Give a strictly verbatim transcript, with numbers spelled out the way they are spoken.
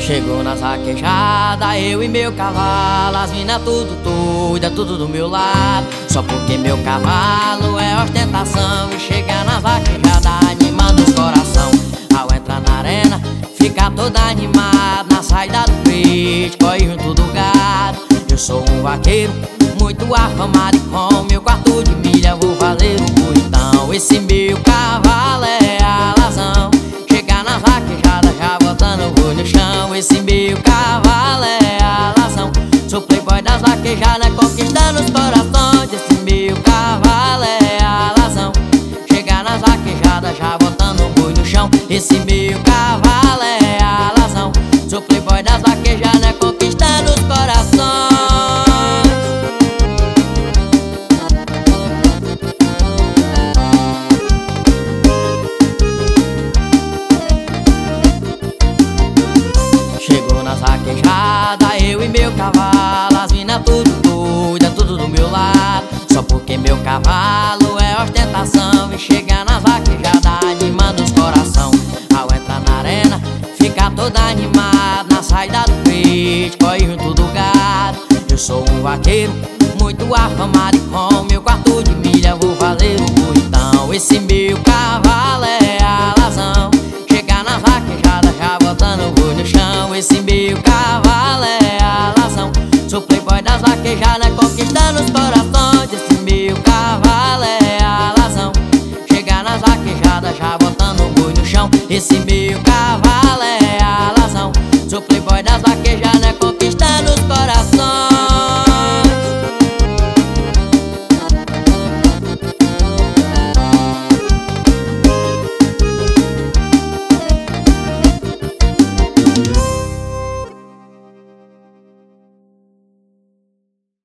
Chegou nas vaquejadas, eu e meu cavalo, as mina tudo doida, tudo do meu lado. Só porque meu cavalo é ostentação. E chegar nas vaquejadas animando os coração. Ao entrar na arena, fica toda animada. Na saída do peito, corre junto do gado. Eu sou um vaqueiro muito afamado, e com meu quarto de milha vou fazer um burritão. Esse meu cavalo é alazão. Chegar nas vaquejadas já botando o boi no chão. Esse meu cavalo é alazão. Sou playboy das vaquejadas, conquistando os corações. Esse meu cavalo é alazão. Chegar nas vaquejadas já botando o boi no chão. Esse meu cavalo é alazão. Sou playboy das vaquejadas, conquistando os corações. Chegou nas vaquejadas, eu e meu cavalo, as mina tudo doida, tudo do meu lado. Só porque meu cavalo é ostentação. E chegar nas vaquejadas animando os coração. Ao entrar na arena, fica toda animada. Na saída do peito, corre junto do gado. Eu sou um vaqueiro muito afamado, e com meu quarto de milha vou fazer um burritão. Esse meu cavalo é alazão. Chegar nas vaquejadas já botando o boi no chão. Esse meu cavalo é alazão. Sou playboy das vaquejadas, conquistando os corações. Esse meu cavalo é alazão. Chegar nas vaquejadas já botando o boi no chão. Esse meu cavalo